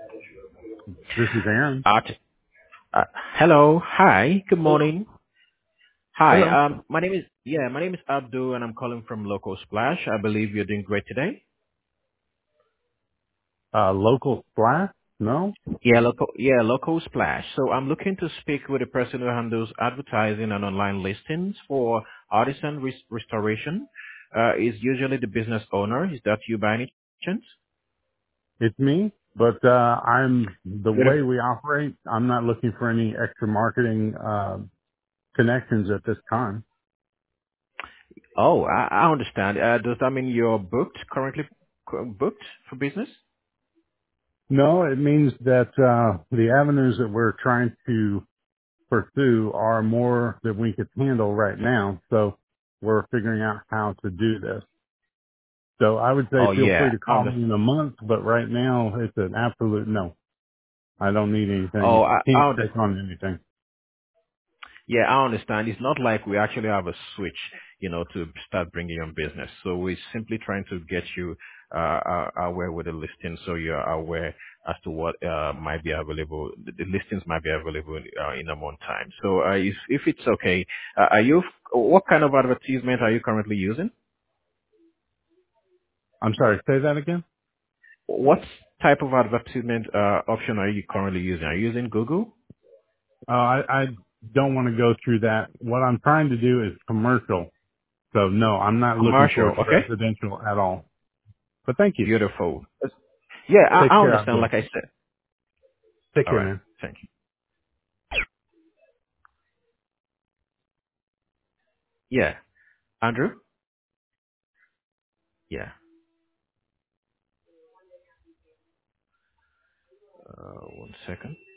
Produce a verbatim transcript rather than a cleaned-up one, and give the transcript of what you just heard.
This is Aaron. Art. Uh, hello. Hi. Good morning. Hi. Hello. Um, my name is yeah. My name is Abdul, and I'm calling from Local Splash. I believe you're doing great today. Uh, local splash? No? Yeah, local. Yeah, Local Splash. So I'm looking to speak with the person who handles advertising and online listings for artisan res- restoration. Uh, is usually the business owner. Is that you by any chance? It's me, but, uh, I'm, the way Beautiful. we operate, I'm not looking for any extra marketing, uh, connections at this time. Oh, I, I understand. Uh, does that mean you're booked currently? c- Booked for business? No, it means that, uh, the avenues that we're trying to pursue are more that we could handle right now. So we're figuring out how to do this. So I would say Oh feel free yeah, to I call understand. me in a month, but right now it's an absolute no. I don't need Oh, anything. I, I Can't understand. take on anything. Yeah, I understand. It's not like we actually have a switch, you know, to start bringing on business. So we're simply trying to get you uh, uh, aware with the listing, so you're aware as to what uh, might be available. The, the listings might be available uh, in a month time. So uh, if, if it's okay, uh, are you? What kind of advertisement are you currently using? I'm sorry, say that again? What type of advertisement uh, option are you currently using? Are you using Google? Uh, I, I don't want to go through that. What I'm trying to do is commercial. So no, I'm not looking Commercial, for okay? residential at all. But thank you. Beautiful. Yeah, I, Take I care, understand. Abdul. Like I said. Take All care, right. man. Thank you. Yeah. Andrew? Yeah. Uh, one second.